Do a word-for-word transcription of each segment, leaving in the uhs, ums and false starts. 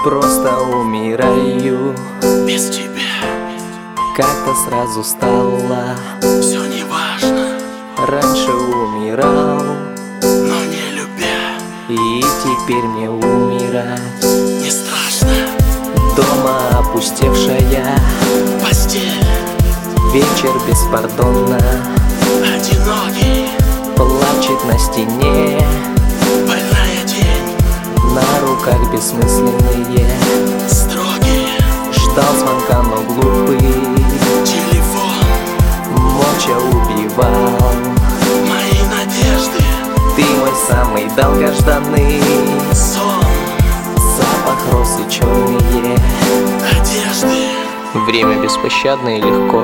Просто умираю без тебя. Как-то сразу стало Все не важно, раньше умирал, но не любя. и теперь мне умирать Не страшно, дома опустевшая постель, вечер беспардонно одинокий, плачет на стене, больная тень, на руках бессмысленные. строгие, Ждал звонка, но глупый телефон, молча убивал. мои надежды, Ты мой самый долгожданный сон, запах роз и черные одежды. Время беспощадно и легко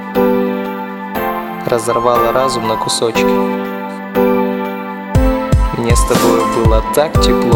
разорвало разум на кусочки. Мне с тобой было так тепло,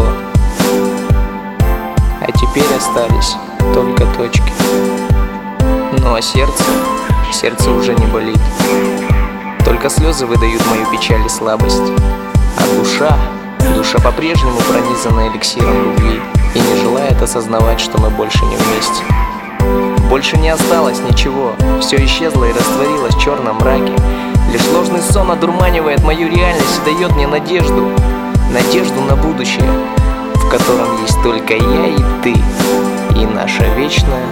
а теперь остались только точки. Ну а сердце, сердце уже не болит, только слезы выдают мою печаль и слабость. А душа, душа по-прежнему пронизана эликсиром любви и не желает осознавать, что мы больше не вместе. Больше не осталось ничего, все исчезло и растворилось в черном мраке. Лишь ложный сон одурманивает мою реальность и дает мне надежду, надежду на будущее, в котором есть только я и ты, и наша вечная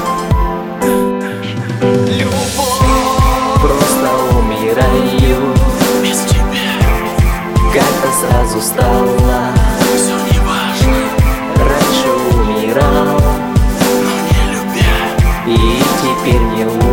любовь. Просто умираю Без тебя как-то сразу стало все не важно, раньше умирал, но не любя. и теперь не умираю.